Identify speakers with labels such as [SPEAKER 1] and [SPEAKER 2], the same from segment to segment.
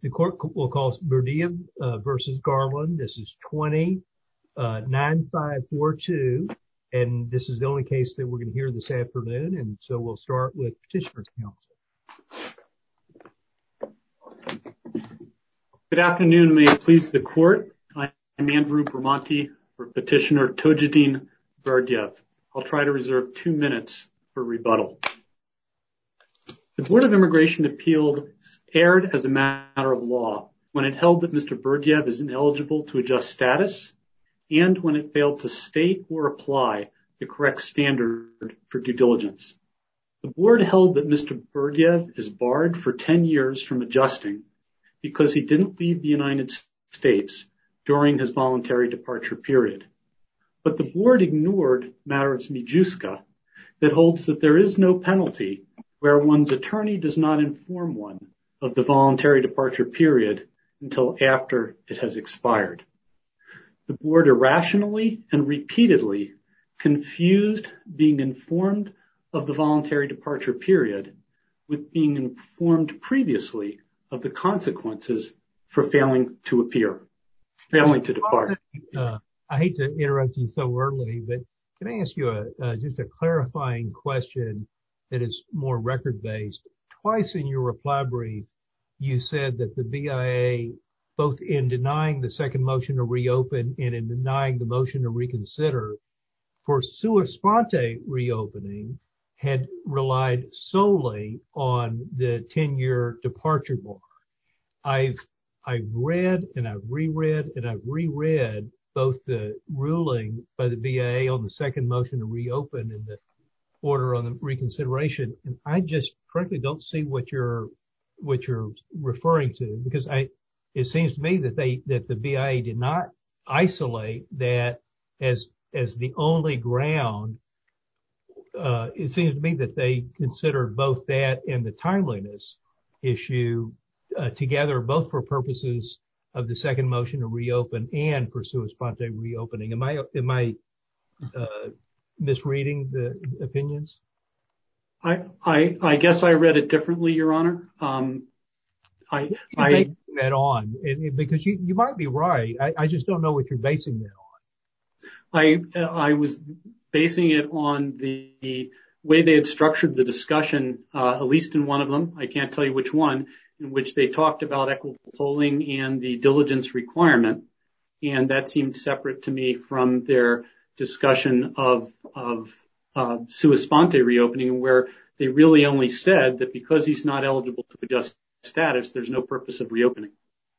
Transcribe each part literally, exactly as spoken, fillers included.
[SPEAKER 1] The court will call Berdiev uh, versus Garland. This is twenty, nine five four two, and this is the only case that we're going to hear this afternoon, and so we'll start with Petitioner's Counsel.
[SPEAKER 2] Good afternoon. May it please the court. I'm Andrew Bramante for Petitioner Tojidin Berdiev. I'll try to reserve two minutes for rebuttal. The Board of Immigration Appeals erred as a matter of law when it held that Mister Berdiev is ineligible to adjust status and when it failed to state or apply the correct standard for due diligence. The board held that Mister Berdiev is barred for ten years from adjusting because he didn't leave the United States during his voluntary departure period. But the board ignored Matters Mijuska that holds that there is no penalty where one's attorney does not inform one of the voluntary departure period until after it has expired. The board irrationally and repeatedly confused being informed of the voluntary departure period with being informed previously of the consequences for failing to appear, failing to depart.
[SPEAKER 1] Uh, I hate to interrupt you so early, but can I ask you a, uh, just a clarifying question that is more record-based? Twice in your reply brief, you said that the B I A, both in denying the second motion to reopen and in denying the motion to reconsider, for sua sponte reopening, had relied solely on the ten-year departure bar. I've I've read and I've reread and I've reread both the ruling by the B I A on the second motion to reopen and the order on the reconsideration, and I just frankly don't see what you're what you're referring to, because I it seems to me that they that the B I A did not isolate that as as the only ground. Uh, it seems to me that they considered both that and the timeliness issue uh, together, both for purposes of the second motion to reopen and for sua sponte reopening. Am I am I uh, misreading the opinions?
[SPEAKER 2] I, I, I guess I read it differently, Your Honor. Um, I, I,
[SPEAKER 1] basing that on, it, because you, you might be right. I, I just don't know what you're basing that
[SPEAKER 2] on. I, I was basing it on the way they had structured the discussion, uh, at least in one of them. I can't tell you which one, in which they talked about equitable tolling and the diligence requirement. And that seemed separate to me from their discussion of, of, uh, sua sponte reopening, where they really only said that because he's not eligible to adjust status, there's no purpose of reopening.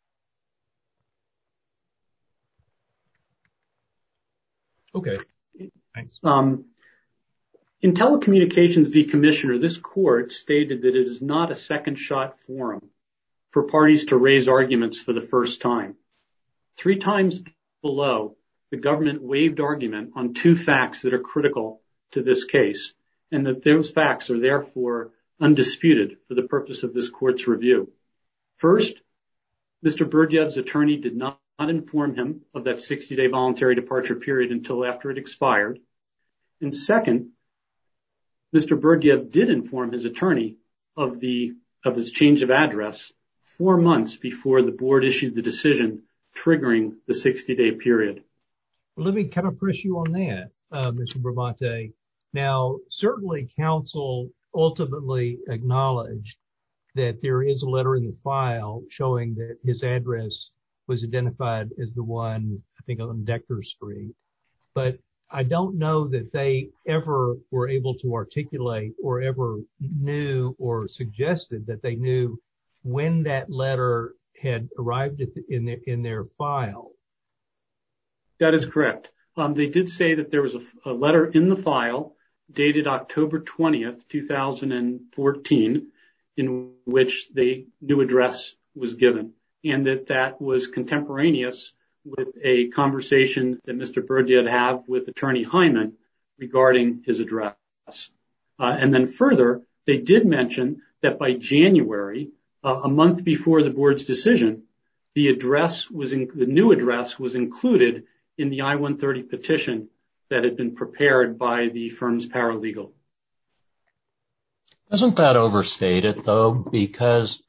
[SPEAKER 1] Okay. Thanks.
[SPEAKER 2] Um, in Telecommunications v. Commissioner, this court stated that it is not a second shot forum for parties to raise arguments for the first time. Three times below, the government waived argument on two facts that are critical to this case, and that those facts are therefore undisputed for the purpose of this court's review. First, Mister Berdiev's attorney did not inform him of that sixty-day voluntary departure period until after it expired. And second, Mister Berdiev did inform his attorney of the of his change of address four months before the board issued the decision triggering the sixty-day period.
[SPEAKER 1] Well, let me kind of press you on that, uh, Mister Bramante. Now, certainly counsel ultimately acknowledged that there is a letter in the file showing that his address was identified as the one, I think, on Decker Street. But I don't know that they ever were able to articulate or ever knew or suggested that they knew when that letter had arrived at the, in their in their file.
[SPEAKER 2] That is correct. Um, they did say that there was a, a letter in the file dated October twentieth, two thousand fourteen, in which the new address was given, and that that was contemporaneous with a conversation that Mister Berdiev had with Attorney Hyman regarding his address. Uh, and then further, they did mention that by January, uh, a month before the board's decision, the address was in, the new address was included in the I one thirty petition that had been prepared by the firm's paralegal.
[SPEAKER 3] Doesn't that overstate it, though? Because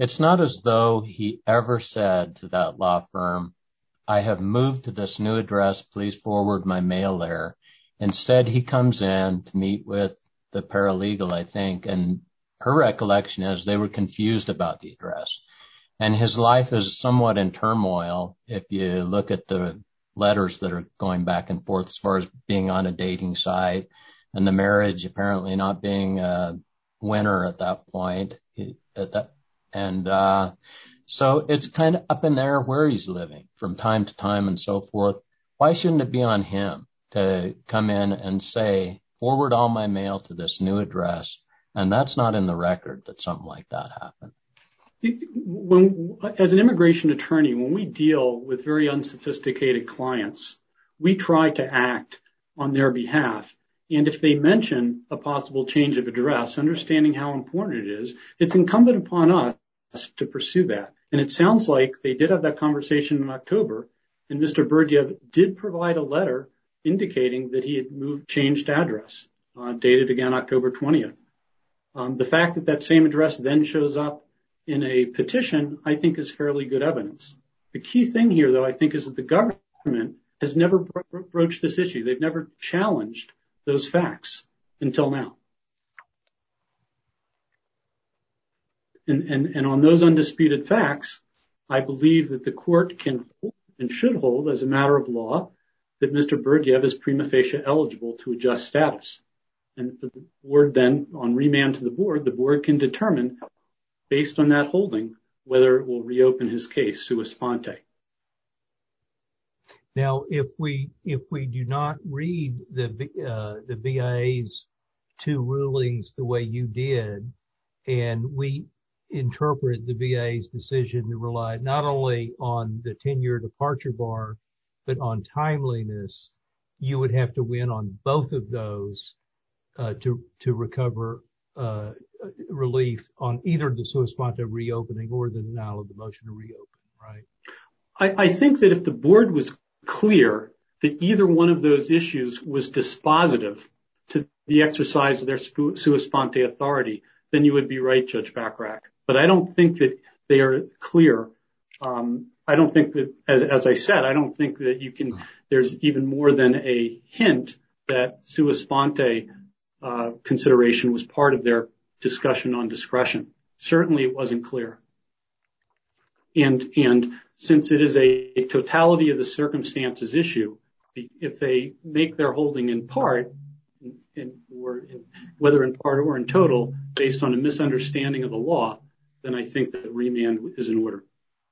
[SPEAKER 3] It's not as though he ever said to that law firm, I have moved to this new address, please forward my mail there. Instead, he comes in to meet with the paralegal, I think, and her recollection is they were confused about the address. And his life is somewhat in turmoil if you look at the letters that are going back and forth as far as being on a dating site and the marriage apparently not being a winner at that point. At that, and uh so it's kind of up in there where he's living from time to time and so forth. Why shouldn't it be on him to come in and say, forward all my mail to this new address? And that's not in the record that something like that happened.
[SPEAKER 2] When, as an immigration attorney, when we deal with very unsophisticated clients, we try to act on their behalf. And if they mention a possible change of address, understanding how important it is, it's incumbent upon us to pursue that. And it sounds like they did have that conversation in October, and Mister Berdiev did provide a letter indicating that he had moved, changed address, uh, dated again October twentieth. Um, the fact that that same address then shows up in a petition, I think, is fairly good evidence. The key thing here, though, I think, is that the government has never bro- broached this issue. They've never challenged those facts until now. And, and, and on those undisputed facts, I believe that the court can hold and should hold as a matter of law that Mister Berdiev is prima facie eligible to adjust status. And the board then, on remand to the board, the board can determine, based on that holding, whether it will reopen his case sua sponte.
[SPEAKER 1] Now, if we if we do not read the uh, the B I A's two rulings the way you did, and we interpret the B I A's decision to rely not only on the ten-year departure bar, but on timeliness, you would have to win on both of those uh, to to recover uh, relief on either the sua sponte reopening or the denial of the motion to reopen, right?
[SPEAKER 2] I, I think that if the board was clear that either one of those issues was dispositive to the exercise of their sua sponte authority, then you would be right, Judge Bachrach. But I don't think that they are clear. Um, I don't think that, as, as I said, I don't think that you can, there's even more than a hint that sua sponte uh, consideration was part of their discussion on discretion. Certainly it wasn't clear. And, and since it is a totality of the circumstances issue, if they make their holding in part, in, or in, whether in part or in total, based on a misunderstanding of the law, then I think that remand is in order.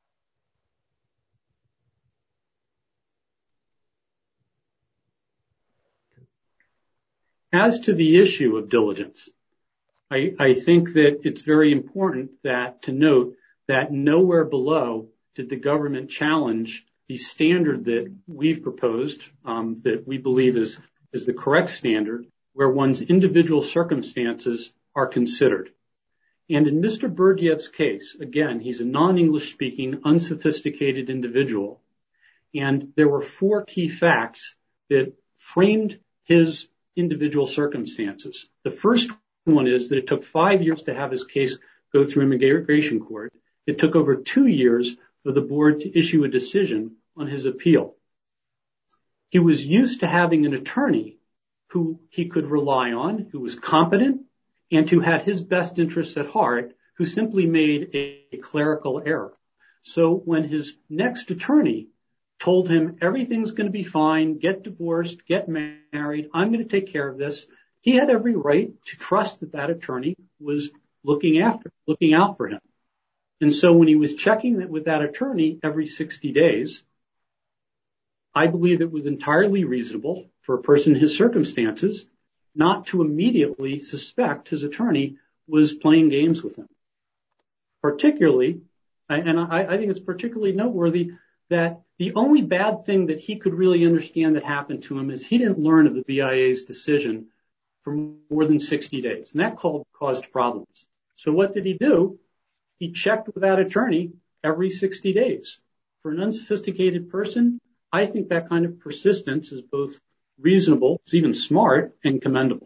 [SPEAKER 2] As to the issue of diligence, I, I think that it's very important that to note that nowhere below did the government challenge the standard that we've proposed, um, that we believe is, is the correct standard, where one's individual circumstances are considered. And in Mister Berdiev's case, again, he's a non-English speaking, unsophisticated individual. And there were four key facts that framed his individual circumstances. The first one is that it took five years to have his case go through immigration court. It took over two years for the board to issue a decision on his appeal. He was used to having an attorney who he could rely on, who was competent, and who had his best interests at heart, who simply made a clerical error. So when his next attorney told him everything's going to be fine, get divorced, get married, I'm going to take care of this, he had every right to trust that that attorney was looking after, looking out for him. And so when he was checking that with that attorney every sixty days, I believe it was entirely reasonable for a person in his circumstances not to immediately suspect his attorney was playing games with him. Particularly, and I, I think it's particularly noteworthy that the only bad thing that he could really understand that happened to him is he didn't learn of the B I A's decision for more than sixty days. And that caused problems. So what did he do? He checked with that attorney every sixty days. For an unsophisticated person, I think that kind of persistence is both reasonable, it's even smart, and commendable.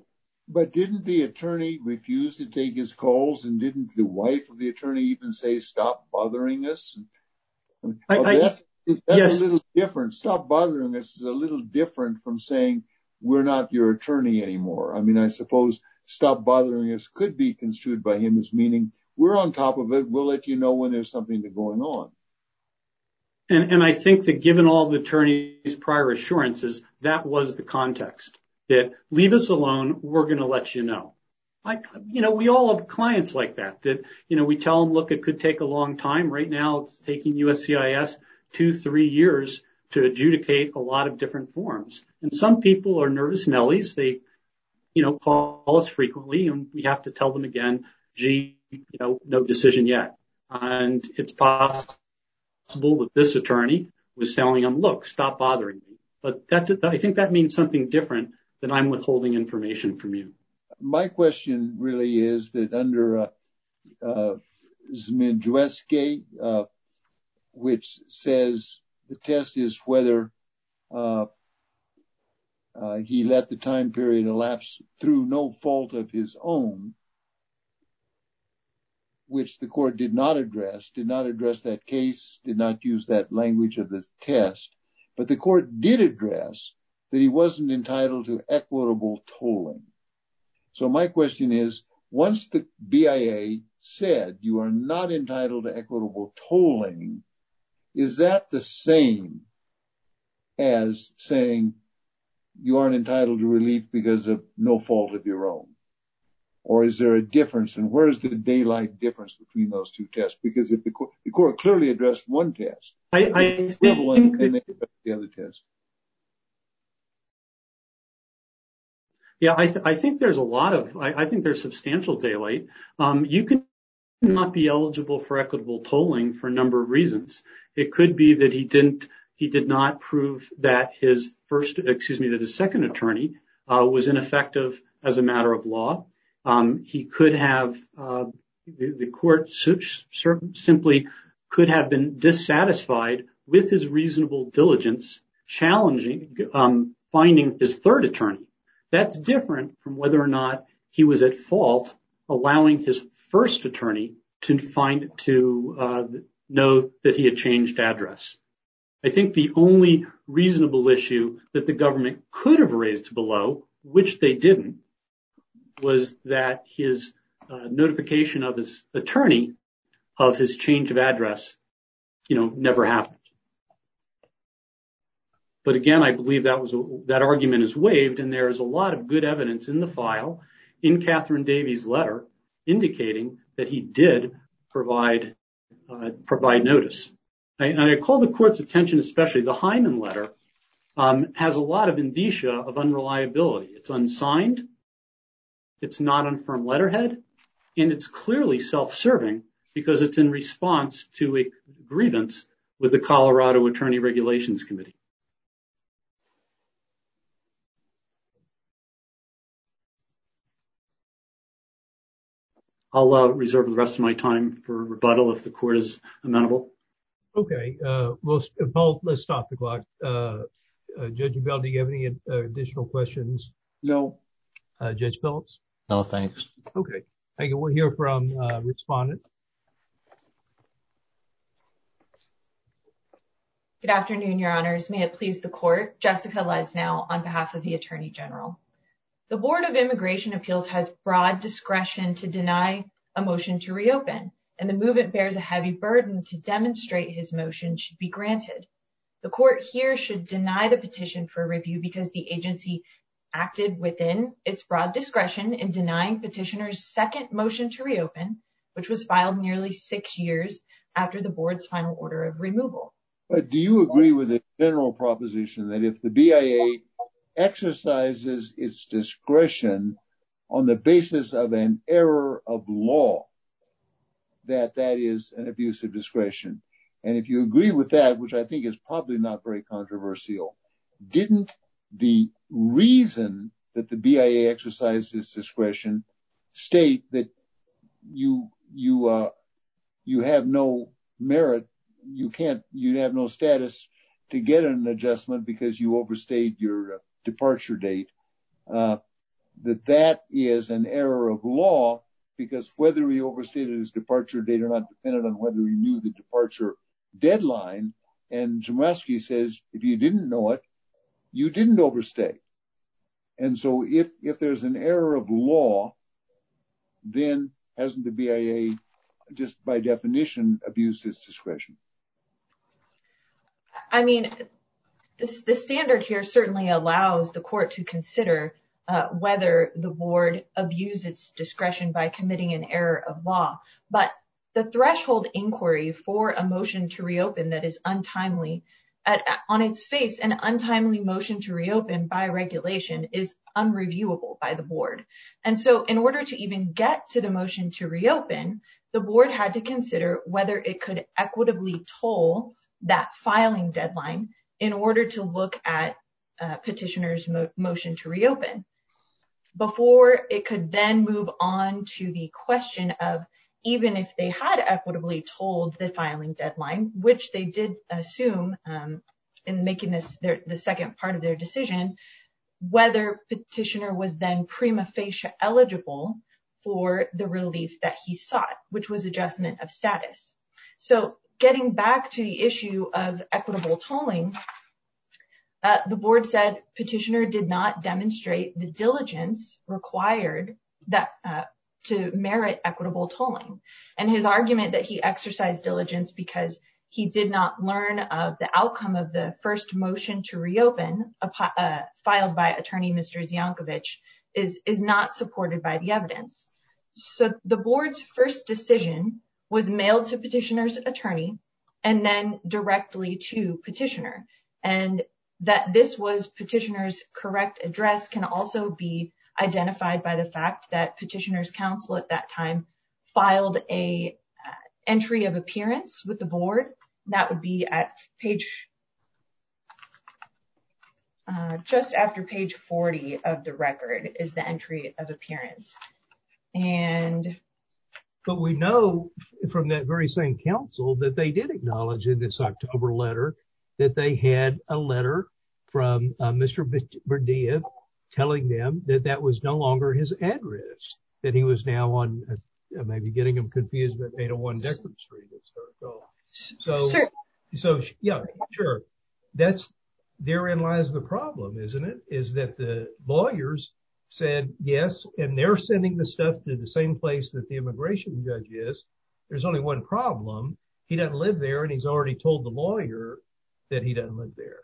[SPEAKER 4] But didn't the attorney refuse to take his calls, and didn't the wife of the attorney even say, stop bothering us?
[SPEAKER 2] I,
[SPEAKER 4] well,
[SPEAKER 2] I,
[SPEAKER 4] that's that's
[SPEAKER 2] yes.
[SPEAKER 4] a little different. Stop bothering us is a little different from saying we're not your attorney anymore. I mean, I suppose stop bothering us could be construed by him as meaning we're on top of it. We'll let you know when there's something going on.
[SPEAKER 2] And, and I think that given all the attorney's prior assurances, that was the context. That leave us alone, we're going to let you know. I, you know, we all have clients like that, that, you know, we tell them, look, it could take a long time. Right now, it's taking U S C I S two, three years to adjudicate a lot of different forms. And some people are nervous Nellies. They, you know, call us frequently, and we have to tell them again, gee, you know, no decision yet. And it's possible that this attorney was telling them, look, stop bothering me. But that, I think that means something different than I'm withholding information from you.
[SPEAKER 4] My question really is that under uh, uh, Zmijewski, uh, which says the test is whether uh, uh, he let the time period elapse through no fault of his own, which the court did not address, did not address that case, did not use that language of the test. But the court did address that he wasn't entitled to equitable tolling. So my question is, once the B I A said you are not entitled to equitable tolling, is that the same as saying you aren't entitled to relief because of no fault of your own? Or is there a difference? And where's the daylight difference between those two tests? Because if the court, the court clearly addressed one test,
[SPEAKER 2] I, I
[SPEAKER 4] equivalent, then they addressed the other test.
[SPEAKER 2] Yeah, I, th- I think there's a lot of, I, I think there's substantial daylight. Um, you can not be eligible for equitable tolling for a number of reasons. It could be that he didn't, he did not prove that his first, excuse me, that his second attorney uh, was ineffective as a matter of law. Um, he could have, uh, the, the court simply could have been dissatisfied with his reasonable diligence, challenging, um, finding his third attorney. That's different from whether or not he was at fault allowing his first attorney to find, to uh, know that he had changed address. I think the only reasonable issue that the government could have raised below, which they didn't, was that his uh, notification of his attorney of his change of address, you know, never happened. But again, I believe that was that argument is waived, and there is a lot of good evidence in the file in Catherine Davies' letter indicating that he did provide uh, provide notice. I, and I call the court's attention, especially the Hyman letter, um, has a lot of indicia of unreliability. It's unsigned, it's not on firm letterhead, and it's clearly self-serving because it's in response to a grievance with the Colorado Attorney Regulations Committee. I'll uh, reserve the rest of my time for rebuttal if the court is amenable.
[SPEAKER 1] Okay. Uh, well, Paul, let's stop the clock. Uh, uh, Judge Abell, do you have any uh, additional questions?
[SPEAKER 4] No.
[SPEAKER 1] Uh, Judge Phillips?
[SPEAKER 3] No, thanks.
[SPEAKER 1] Okay. Thank you. We'll hear from uh, respondent.
[SPEAKER 5] Good afternoon, Your Honors. May it please the court. Jessica Lesnow on behalf of the Attorney General. The Board of Immigration Appeals has broad discretion to deny a motion to reopen, and the movement bears a heavy burden to demonstrate his motion should be granted. The court here should deny the petition for review because the agency acted within its broad discretion in denying petitioner's second motion to reopen, which was filed nearly six years after the board's final order of removal.
[SPEAKER 4] But do you agree with the general proposition that if the B I A exercises its discretion on the basis of an error of law, that that is an abuse of discretion? And if you agree with that, which I think is probably not very controversial, didn't the reason that the B I A exercised its discretion state that you you uh, you have no merit, you can't, you have no status to get an adjustment because you overstayed your uh, departure date? Uh, that that is an error of law, because whether he overstated his departure date or not depended on whether he knew the departure deadline. And Chemerinsky says, if you didn't know it, you didn't overstay. And so if, if there's an error of law, then hasn't the B I A just by definition abused its discretion?
[SPEAKER 5] I mean, this, the standard here certainly allows the court to consider uh, whether the board abused its discretion by committing an error of law. But the threshold inquiry for a motion to reopen that is untimely, at, on its face, an untimely motion to reopen by regulation is unreviewable by the board. And so in order to even get to the motion to reopen, the board had to consider whether it could equitably toll that filing deadline in order to look at uh, petitioner's mo- motion to reopen. Before it could then move on to the question of, even if they had equitably told the filing deadline, which they did assume um, in making this their, the second part of their decision, whether petitioner was then prima facie eligible for the relief that he sought, which was adjustment of status. So getting back to the issue of equitable tolling, uh, the board said petitioner did not demonstrate the diligence required that uh, to merit equitable tolling. And his argument that he exercised diligence because he did not learn of the outcome of the first motion to reopen uh, filed by attorney Mister Ziankovich is, is not supported by the evidence. So the board's first decision was mailed to petitioner's attorney and then directly to petitioner. And that this was petitioner's correct address can also be identified by the fact that petitioner's counsel at that time filed a uh, entry of appearance with the board. That would be at page, uh, just after page forty of the record is the entry of appearance. And
[SPEAKER 1] But we know from that very same counsel that they did acknowledge in this October letter that they had a letter from uh, Mister Berdiev telling them that that was no longer his address, that he was now on, uh, maybe getting him confused with eight oh one Deckard Street. So,
[SPEAKER 5] sure.
[SPEAKER 1] so yeah, sure. That's, therein lies the problem, isn't it? Is that the lawyers said yes, and they're sending the stuff to the same place that the immigration judge is. There's only one problem. He doesn't live there, and he's already told the lawyer that he doesn't live there.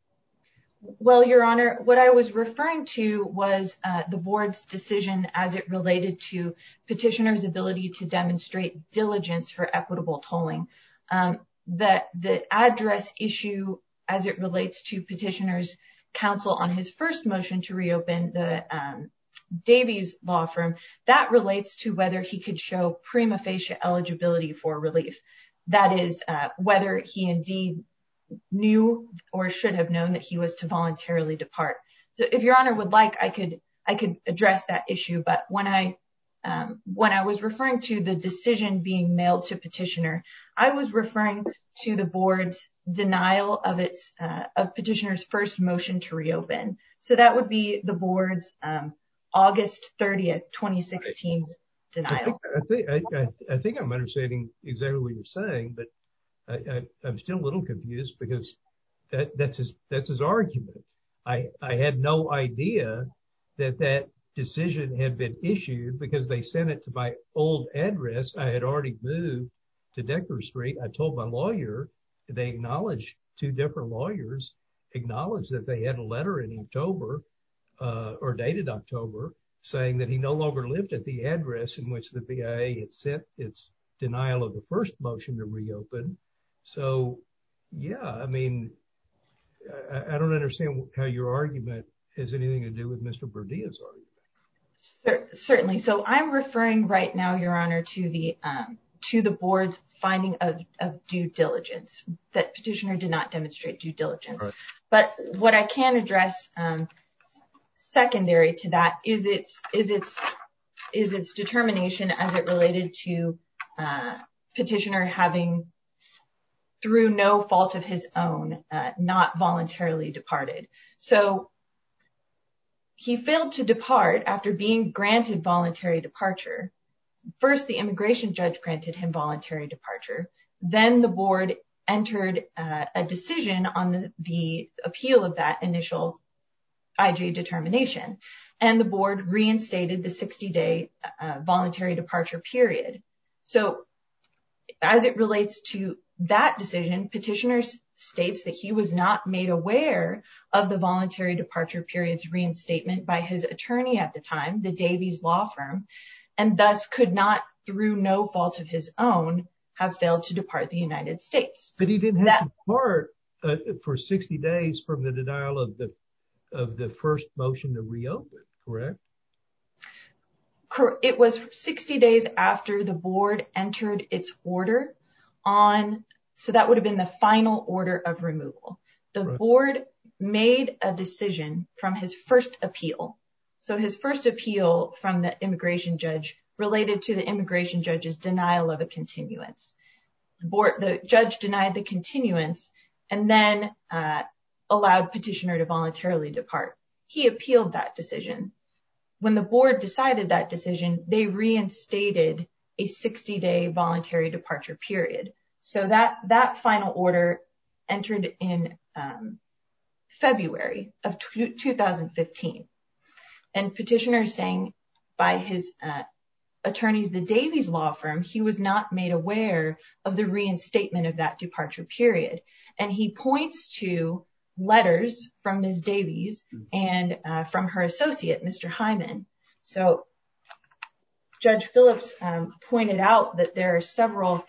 [SPEAKER 5] Well, Your Honor, what I was referring to was uh, the board's decision as it related to petitioner's ability to demonstrate diligence for equitable tolling. Um, that the address issue as it relates to petitioner's counsel on his first motion to reopen, the um, Davies law firm, that relates to whether he could show prima facie eligibility for relief. That is, uh, whether he indeed knew or should have known that he was to voluntarily depart. So if Your Honor would like, I could I could address that issue. But when I um, when I was referring to the decision being mailed to petitioner, I was referring to the board's denial of its uh, of petitioner's first motion to reopen. So that would be the board's um, August thirtieth, twenty sixteen denial.
[SPEAKER 1] I think I think, I, I think I'm understanding exactly what you're saying, but I, I, I'm still a little confused because that, that's his that's his argument. I I had no idea that that decision had been issued because they sent it to my old address. I had already moved to Deckard Street. I told my lawyer. They acknowledged, two different lawyers acknowledged that they had a letter in October uh, or dated October saying that he no longer lived at the address in which the B I A had sent its denial of the first motion to reopen. So, yeah, I mean, I, I don't understand how your argument has anything to do with Mister Berdia's argument.
[SPEAKER 5] Certainly. So I'm referring right now, Your Honor, to the um, to the board's finding of, of due diligence, that petitioner did not demonstrate due diligence. Right. But what I can address um, secondary to that is its is its is its determination as it related to uh, petitioner having, through no fault of his own, uh, not voluntarily departed. So he failed to depart after being granted voluntary departure. First, the immigration judge granted him voluntary departure. Then the board entered uh, a decision on the, the appeal of that initial I J determination, and the board reinstated the sixty-day uh, voluntary departure period. So as it relates to that decision, petitioner states that he was not made aware of the voluntary departure period's reinstatement by his attorney at the time, the Davies law firm, and thus could not, through no fault of his own, have failed to depart the United States.
[SPEAKER 1] But he didn't have that, to depart uh, for sixty days from the denial of the of the first motion to reopen, correct?
[SPEAKER 5] It was sixty days after the board entered its order on, so that would have been the final order of removal. The right. board made a decision from his first appeal. So his first appeal from the immigration judge related to the immigration judge's denial of a continuance. The board, the judge denied the continuance and then uh, allowed petitioner to voluntarily depart. He appealed that decision. When the board decided that decision, they reinstated a sixty-day voluntary departure period. So that, that final order entered in um, February of two thousand fifteen. And petitioner is saying by his uh, attorneys, the Davies law firm, he was not made aware of the reinstatement of that departure period. And he points to letters from Miz Davies and uh, from her associate, Mister Hyman. So Judge Phillips um, pointed out that there are several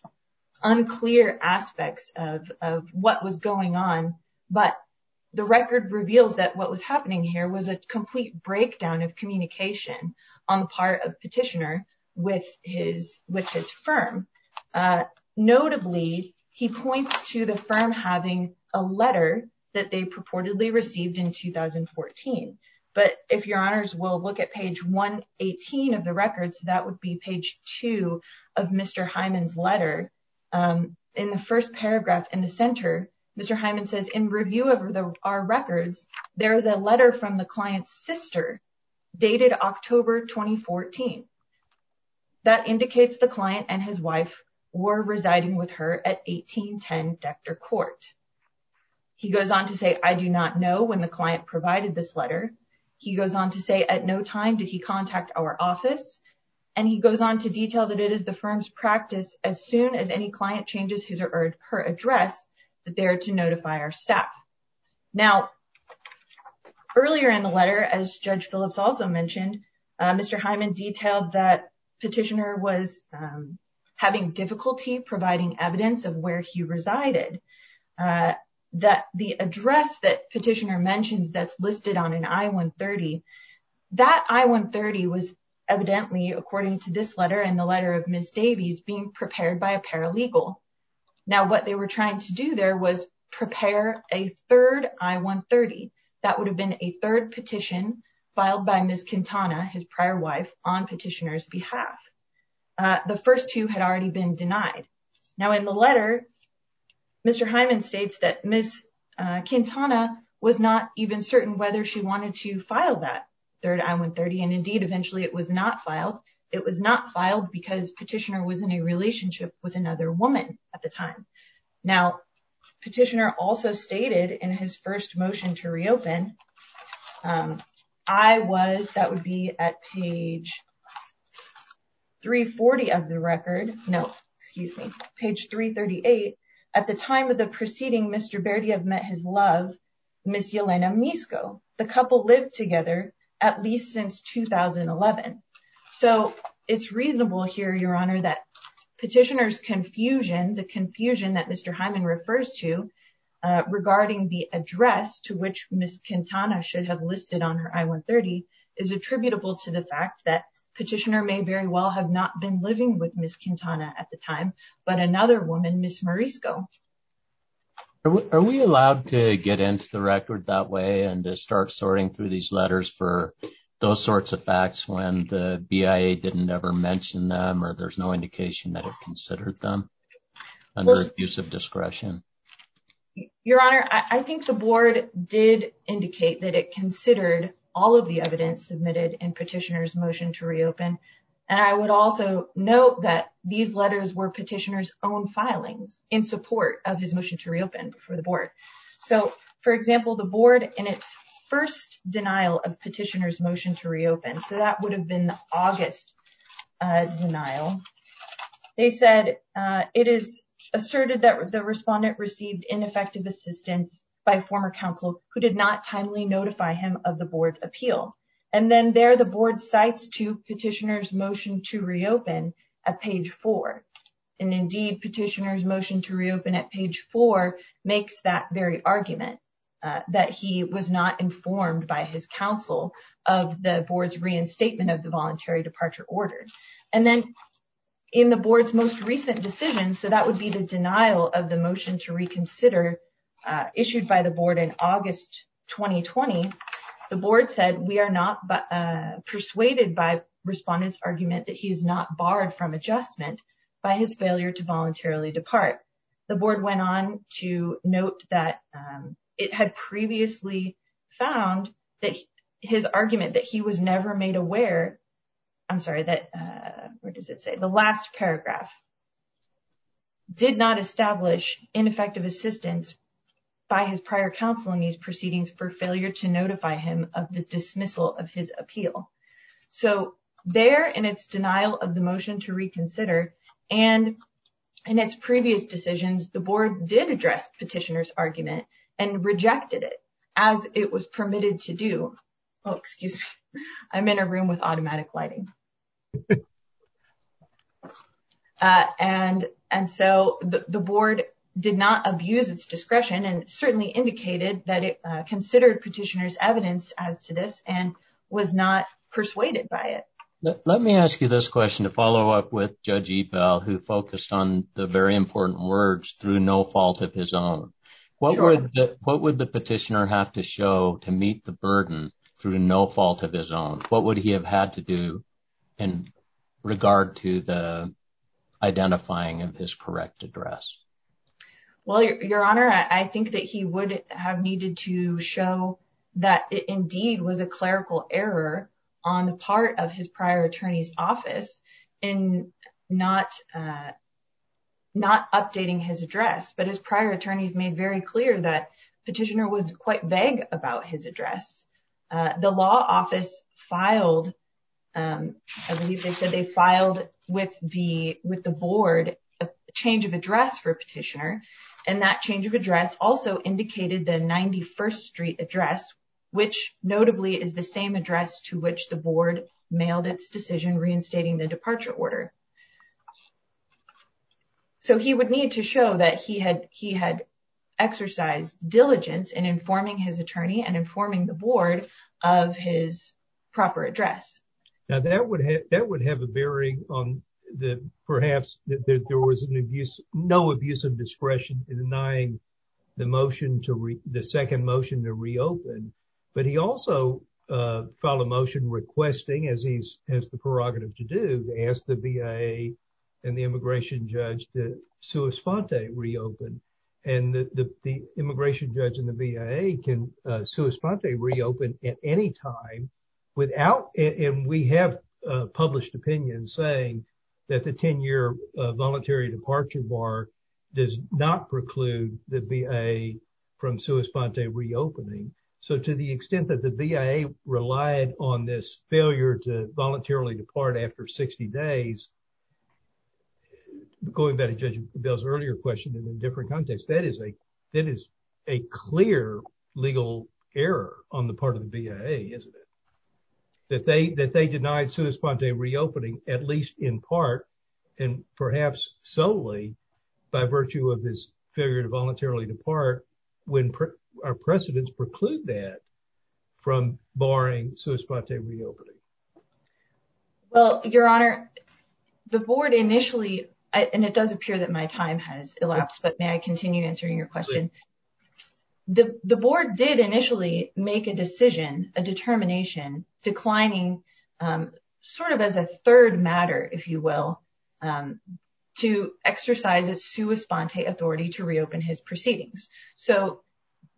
[SPEAKER 5] unclear aspects of, of what was going on, but the record reveals that what was happening here was a complete breakdown of communication on the part of petitioner with his, with his firm. Uh, notably, he points to the firm having a letter that they purportedly received in two thousand fourteen. But if your honors will look at page one eighteen of the records, that would be page two of Mister Hyman's letter. Um, in the first paragraph in the center, Mister Hyman says, in review of the, our records, there is a letter from the client's sister dated October twenty fourteen. That indicates the client and his wife were residing with her at eighteen ten Dector Court. He goes on to say, I do not know when the client provided this letter. He goes on to say, at no time did he contact our office. And he goes on to detail that it is the firm's practice as soon as any client changes his or her address that they are to notify our staff. Now, earlier in the letter, as Judge Phillips also mentioned, uh, Mister Hyman detailed that petitioner was um, having difficulty providing evidence of where he resided. Uh, that the address that petitioner mentions that's listed on an I one thirty, that I one thirty was evidently, according to this letter and the letter of Miz Davies, being prepared by a paralegal. Now, what they were trying to do there was prepare a third I one thirty. That would have been a third petition filed by Miz Quintana, his prior wife, on petitioner's behalf. Uh, the first two had already been denied. Now, in the letter, Mister Hyman states that Miz Uh, Quintana was not even certain whether she wanted to file that third I one thirty, and indeed, eventually it was not filed. It was not filed because petitioner was in a relationship with another woman at the time. Now, petitioner also stated in his first motion to reopen, um, I was, that would be at page three forty of the record, no, excuse me, page three thirty-eight, at the time of the proceeding, Mister Berdiev met his love, Miss Yelena Misko. The couple lived together at least since two thousand eleven. So it's reasonable here, Your Honor, that petitioner's confusion, the confusion that Mister Hyman refers to uh, regarding the address to which Miss Quintana should have listed on her I one thirty is attributable to the fact that petitioner may very well have not been living with Miss Quintana at the time, but another woman, Miss Morisco.
[SPEAKER 3] Are we, are we allowed to get into the record that way and to start sorting through these letters for those sorts of facts when the B I A didn't ever mention them or there's no indication that it considered them under well, abuse of discretion?
[SPEAKER 5] Your Honor, I, I think the board did indicate that it considered all of the evidence submitted in petitioner's motion to reopen. And I would also note that these letters were petitioner's own filings in support of his motion to reopen before the board. So, for example, the board in its first denial of petitioner's motion to reopen, so that would have been the August uh, denial, they said uh, it is asserted that the respondent received ineffective assistance by former counsel who did not timely notify him of the board's appeal. And then there the board cites to petitioner's motion to reopen at page four. And indeed, petitioner's motion to reopen at page four makes that very argument, uh, that he was not informed by his counsel of the board's reinstatement of the voluntary departure order. And then in the board's most recent decision, so that would be the denial of the motion to reconsider uh, issued by the board in August twenty twenty, the board said, we are not uh, persuaded by respondent's argument that he is not barred from adjustment by his failure to voluntarily depart. The board went on to note that um, it had previously found that his argument that he was never made aware, I'm sorry, that, uh, where does it say? The last paragraph did not establish ineffective assistance by his prior counsel in these proceedings for failure to notify him of the dismissal of his appeal. So there in its denial of the motion to reconsider and in its previous decisions, the board did address petitioner's argument and rejected it as it was permitted to do. Oh, excuse me. I'm in a room with automatic lighting. uh, and, and so the, the board did not abuse its discretion and certainly indicated that it uh, considered petitioner's evidence as to this and was not persuaded by it.
[SPEAKER 3] Let, let me ask you this question to follow up with Judge Ebell, who focused on the very important words, through no fault of his own. What sure. would the, what would the petitioner have to show to meet the burden through no fault of his own? What would he have had to do in regard to the identifying of his correct address?
[SPEAKER 5] Well, Your, Your Honor, I, I think that he would have needed to show that it indeed was a clerical error on the part of his prior attorney's office in not uh, not updating his address. But his prior attorneys made very clear that petitioner was quite vague about his address. Uh, the law office filed, um, I believe they said they filed with the with the board a change of address for petitioner. And that change of address also indicated the ninety-first Street address, which notably is the same address to which the board mailed its decision reinstating the departure order. So he would need to show that he had he had exercised diligence in informing his attorney and informing the board of his proper address.
[SPEAKER 1] Now that would have that would have a bearing on the perhaps that there, there was an abuse, no abuse of discretion in denying the motion to re, the second motion to reopen. But he also uh, filed a motion requesting, as he's has the prerogative to do, to ask the B I A and the immigration judge to sua sponte reopen. And the, the, the immigration judge and the B I A can uh, sua sponte reopen at any time without, and, and we have uh, published opinions saying that the ten-year uh, voluntary departure bar does not preclude the B I A from sua sponte reopening. So to the extent that the B I A relied on this failure to voluntarily depart after sixty days, going back to Judge Bell's earlier question in a different context, that is a that is a clear legal error on the part of the B I A, isn't it? That they that they denied sua sponte reopening, at least in part, and perhaps solely by virtue of this failure to voluntarily depart, when pre- our precedents preclude that from barring sua sponte reopening.
[SPEAKER 5] Well, Your Honor, the board initially, and it does appear that my time has elapsed, but may I continue answering your question? The, the board did initially make a decision, a determination, declining um, sort of as a third matter, if you will, um, to exercise its sua sponte authority to reopen his proceedings. So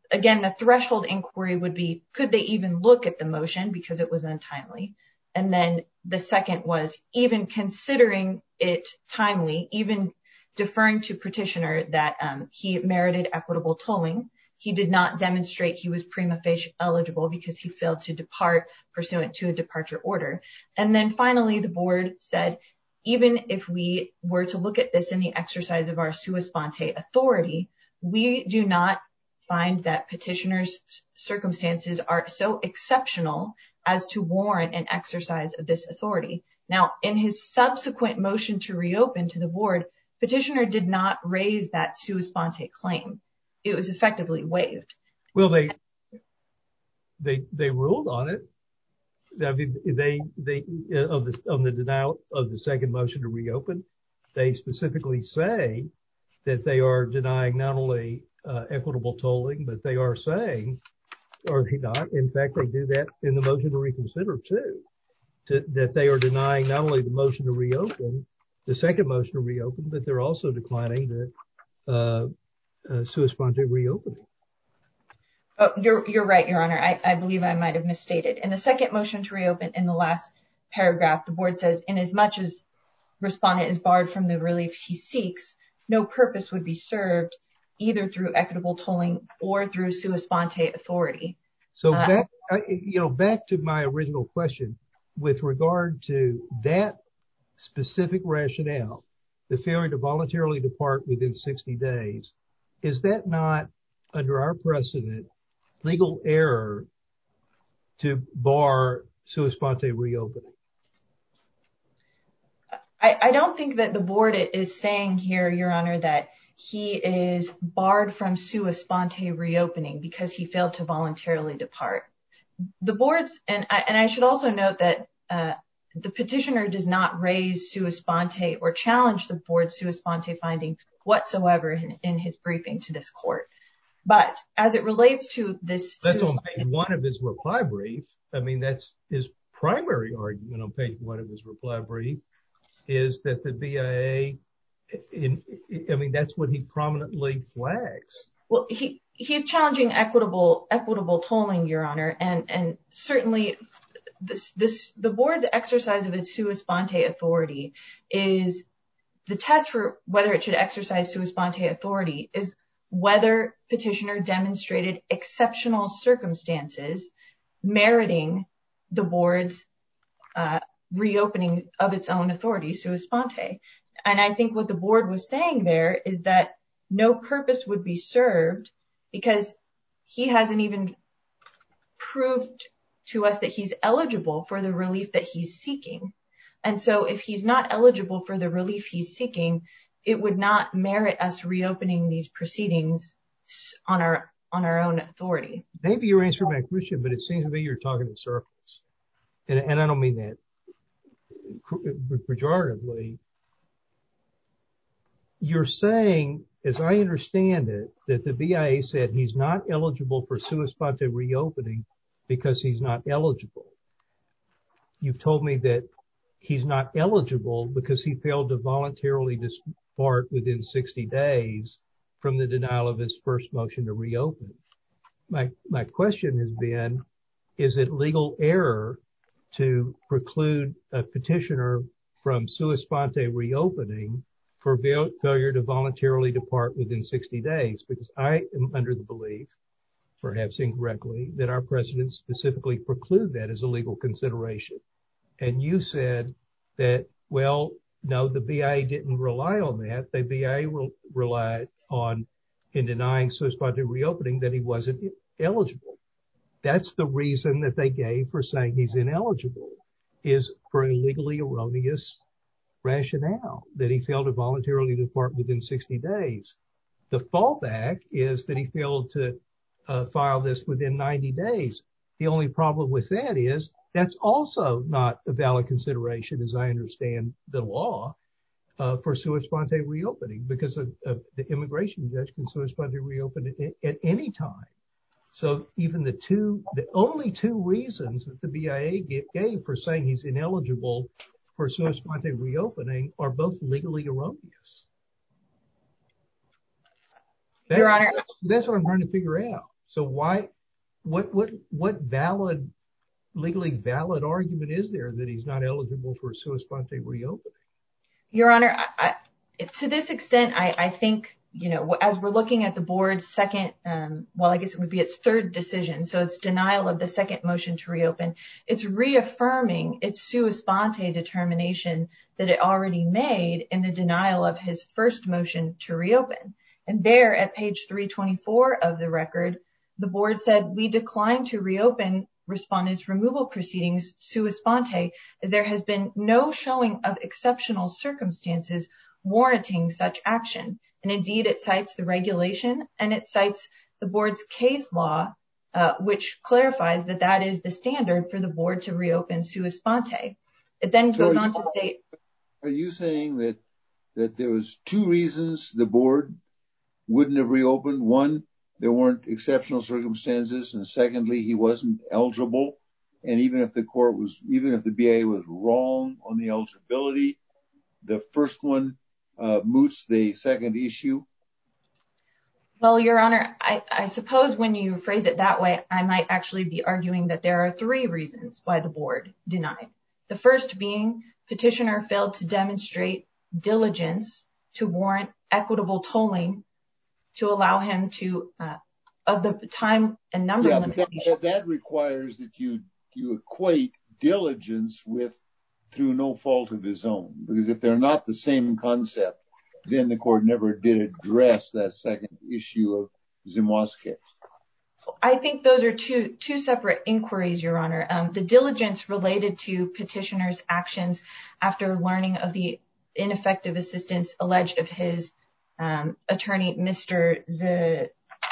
[SPEAKER 5] again, the threshold inquiry would be, could they even look at the motion because it was untimely? And then the second was even considering it timely, even deferring to petitioner that um, he merited equitable tolling. He did not demonstrate he was prima facie eligible because he failed to depart pursuant to a departure order. And then finally, the board said, even if we were to look at this in the exercise of our sua sponte authority, we do not find that petitioner's circumstances are so exceptional as to warrant an exercise of this authority. Now, in his subsequent motion to reopen to the board, petitioner did not raise that sua sponte claim. It was effectively waived.
[SPEAKER 1] Well, they they they ruled on it. I mean, they they of the on the denial of the second motion to reopen, they specifically say that they are denying not only uh, equitable tolling, but they are saying, or they not. In fact, they do that in the motion to reconsider too. To, that they are denying not only the motion to reopen, the second motion to reopen, but they're also declining the uh, uh, sua sponte reopening.
[SPEAKER 5] Oh, you're you're right, Your Honor. I, I believe I might have misstated. In the second motion to reopen, in the last paragraph, the board says, inasmuch as respondent is barred from the relief he seeks, no purpose would be served either through equitable tolling or through sua sponte authority.
[SPEAKER 1] So uh, back, I, you know, back to my original question with regard to that specific rationale, the failure to voluntarily depart within sixty days, is that not under our precedent legal error to bar sua sponte reopening?
[SPEAKER 5] I, I don't think that the board is saying here, Your Honor, that he is barred from sua sponte reopening because he failed to voluntarily depart. The board's, and I, and I should also note that uh, the petitioner does not raise sua sponte or challenge the board's sua sponte finding whatsoever in, in his briefing to this court. But as it relates to this,
[SPEAKER 1] that's on page one of his reply brief. I mean, that's his primary argument on page one of his reply brief is that the B I A, in, I mean, that's what he prominently flags.
[SPEAKER 5] Well, he he's challenging equitable equitable tolling, Your Honor, and and certainly this this the board's exercise of its sua sponte authority is the test for whether it should exercise sua sponte authority is whether petitioner demonstrated exceptional circumstances meriting the board's uh, reopening of its own authority, sua sponte. And I think what the board was saying there is that no purpose would be served because he hasn't even proved to us that he's eligible for the relief that he's seeking. And so if he's not eligible for the relief he's seeking, it would not merit us reopening these proceedings on our on our own authority.
[SPEAKER 1] Maybe you're answering my question, but it seems to me you're talking in circles. And, and I don't mean that pejoratively. You're saying, as I understand it, that the B I A said he's not eligible for sua sponte reopening because he's not eligible. You've told me that he's not eligible because he failed to voluntarily depart within sixty days from the denial of his first motion to reopen. My my question has been, is it legal error to preclude a petitioner from sua sponte reopening for failure to voluntarily depart within sixty days? Because I am under the belief, perhaps incorrectly, that our precedents specifically preclude that as a legal consideration. And you said that, well, no, the B I A didn't rely on that. The B I A re- relied on, in denying sua sponte reopening, that he wasn't eligible. That's the reason that they gave for saying he's ineligible, is for a legally erroneous rationale, that he failed to voluntarily depart within sixty days. The fallback is that he failed to uh, file this within ninety days. The only problem with that is that's also not a valid consideration, as I understand the law, uh, for sua sponte reopening, because of, of the immigration judge can sua sponte reopen at, at any time. So even the two, the only two reasons that the B I A gave for saying he's ineligible for sua sponte reopening are both legally erroneous. That,
[SPEAKER 5] Your Honor,
[SPEAKER 1] that's what I'm trying to figure out. So why, what, what, what valid, legally valid argument is there that he's not eligible for a sua sponte reopening?
[SPEAKER 5] Your Honor, I, I, to this extent, I, I think, you know, as we're looking at the board's second, um, well, I guess it would be its third decision. So it's denial of the second motion to reopen. It's reaffirming its sua sponte determination that it already made in the denial of his first motion to reopen. And there at page three twenty-four of the record, the board said, we decline to reopen respondent's removal proceedings sua sponte, as there has been no showing of exceptional circumstances warranting such action. And indeed, it cites the regulation and it cites the board's case law, uh, which clarifies that that is the standard for the board to reopen sua sponte. It then goes on to state.
[SPEAKER 4] Are you saying that, that there was two reasons the board wouldn't have reopened? One, there weren't exceptional circumstances. And secondly, he wasn't eligible. And even if the court was, even if the B I A was wrong on the eligibility, the first one uh, moots the second issue?
[SPEAKER 5] Well, Your Honor, I, I suppose when you phrase it that way, I might actually be arguing that there are three reasons why the board denied. The first being petitioner failed to demonstrate diligence to warrant equitable tolling to allow him to, uh, of the time and number
[SPEAKER 4] yeah,
[SPEAKER 5] limitations.
[SPEAKER 4] That, that requires that you, you equate diligence with through no fault of his own. Because if they're not the same concept, then the court never did address that second issue of Zimoski.
[SPEAKER 5] I think those are two two separate inquiries, Your Honor. Um, the diligence related to petitioner's actions after learning of the ineffective assistance alleged of his um, attorney, Mister Z,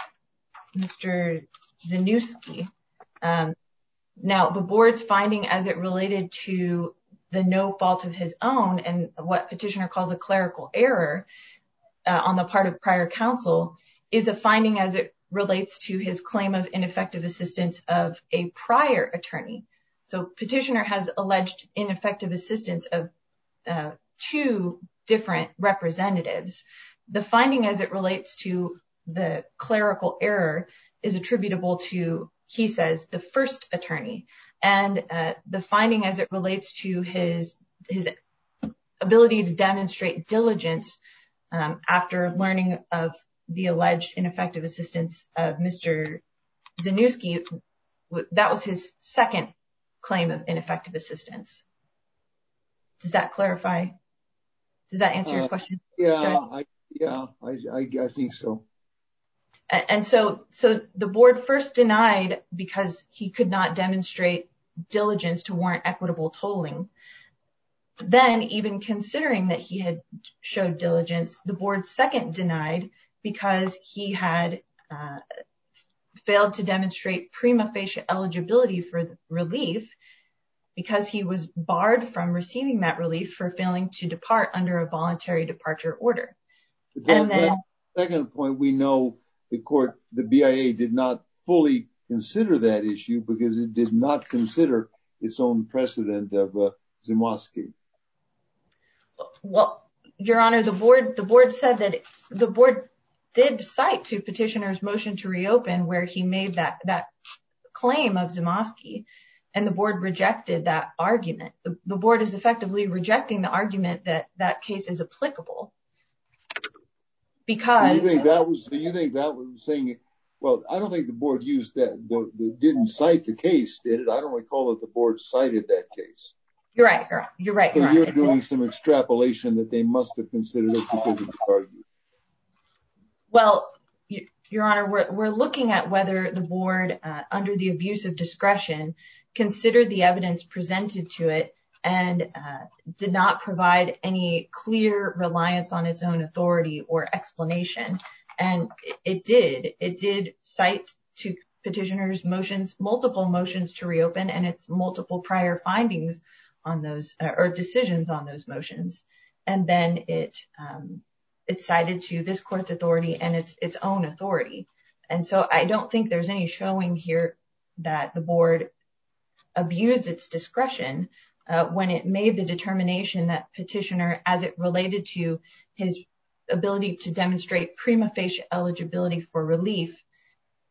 [SPEAKER 5] Mister Zanussi. Um, now, the board's finding as it related to the no fault of his own and what petitioner calls a clerical error uh, on the part of prior counsel is a finding as it relates to his claim of ineffective assistance of a prior attorney. So petitioner has alleged ineffective assistance of uh, two different representatives. The finding as it relates to the clerical error is attributable to, he says, the first attorney. And uh, the finding as it relates to his his ability to demonstrate diligence um, after learning of the alleged ineffective assistance of Mister Zanussi, that was his second claim of ineffective assistance. Does that clarify? Does that answer uh, your question?
[SPEAKER 4] Yeah, I, yeah, I, I, I think so.
[SPEAKER 5] And, and so, so the board first denied because he could not demonstrate diligence to warrant equitable tolling. Then, even considering that he had showed diligence, the board second denied because he had uh, failed to demonstrate prima facie eligibility for relief because he was barred from receiving that relief for failing to depart under a voluntary departure order.
[SPEAKER 4] That, and then, that second point, we know the court, the B I A did not fully consider that issue because it did not consider its own precedent of uh, Zimoski.
[SPEAKER 5] Well, Your Honor, the board, the board said that the board did cite to petitioner's motion to reopen where he made that, that claim of Zimoski, and the board rejected that argument. The, the board is effectively rejecting the argument that that case is applicable because.
[SPEAKER 4] You think that was, you think that was saying, well, I don't think the board used that, the, the, didn't cite the case, did it? I don't recall that the board cited that case.
[SPEAKER 5] You're right, you're right, you're right.
[SPEAKER 4] So
[SPEAKER 5] you're
[SPEAKER 4] you're
[SPEAKER 5] right.
[SPEAKER 4] doing some extrapolation that they must have considered it because of the argument.
[SPEAKER 5] Well, Your Honor, we're, we're looking at whether the board, uh, under the abuse of discretion, considered the evidence presented to it and uh, did not provide any clear reliance on its own authority or explanation. And it, it did. It did cite to petitioner's motions, multiple motions to reopen, and its multiple prior findings on those, uh, or decisions on those motions. And then it um, it cited to this court's authority and its its own authority. And so I don't think there's any showing here that the board abused its discretion uh, when it made the determination that petitioner, as it related to his ability to demonstrate prima facie eligibility for relief,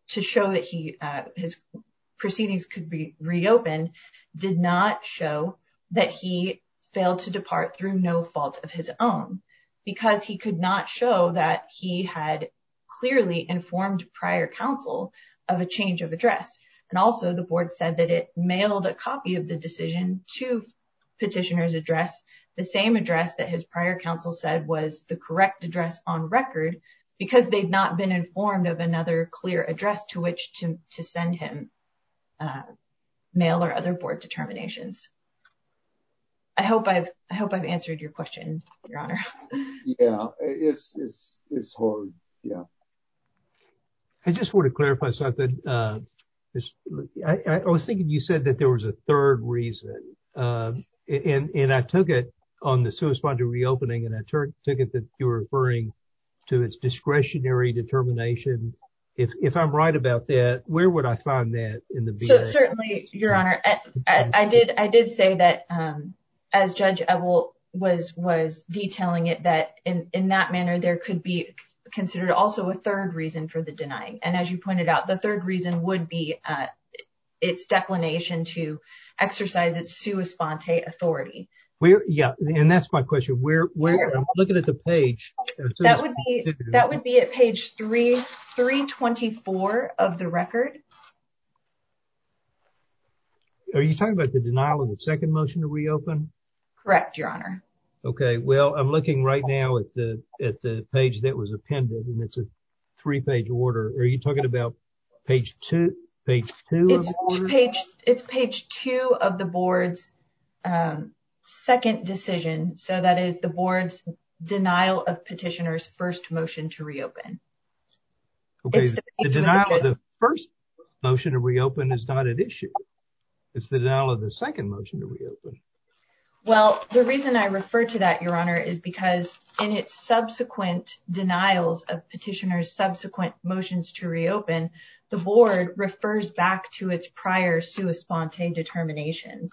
[SPEAKER 5] to show that he uh, his proceedings could be reopened did not show that he failed to depart through no fault of his own, because he could not show that he had clearly informed prior counsel of a change of address. And also the board said that it mailed a copy of the decision to petitioner's address, the same address that his prior counsel said was the correct address on record, because they'd not been informed of another clear address to which to, to send him uh, mail or other board determinations. I hope I've I hope I've answered your question, Your Honor.
[SPEAKER 4] Yeah, it's it's it's hard. Yeah.
[SPEAKER 1] I just want to clarify something. Uh, this, I, I was thinking you said that there was a third reason, uh, and and I took it on the sua sponte reopening, and I took took it that you were referring to its discretionary determination. If if I'm right about that, where would I find that in the B A?
[SPEAKER 5] So certainly, Your Honor, I, I, I did I did say that. Um, as Judge Ebel was was detailing it, that in, in that manner there could be considered also a third reason for the denying. And as you pointed out, the third reason would be uh, its declination to exercise its sua sponte authority.
[SPEAKER 1] Where, yeah, and that's my question. Where, where? I'm looking at the page.
[SPEAKER 5] That would be that would be at page three three twenty four of the record.
[SPEAKER 1] Are you talking about the denial of the second motion to reopen?
[SPEAKER 5] Correct, Your Honor.
[SPEAKER 1] Okay. Well, I'm looking right now at the at the page that was appended, and it's a three-page order. Are you talking about page two? Page two
[SPEAKER 5] it's
[SPEAKER 1] of the order?
[SPEAKER 5] Page. It's page two of the board's um, second decision. So that is the board's denial of petitioner's first motion to reopen.
[SPEAKER 1] Okay. The, the denial the of the first motion to reopen is not at issue. It's the denial of the second motion to reopen.
[SPEAKER 5] Well, the reason I refer to that, Your Honor, is because in its subsequent denials of petitioner's subsequent motions to reopen, the board refers back to its prior sua sponte determinations.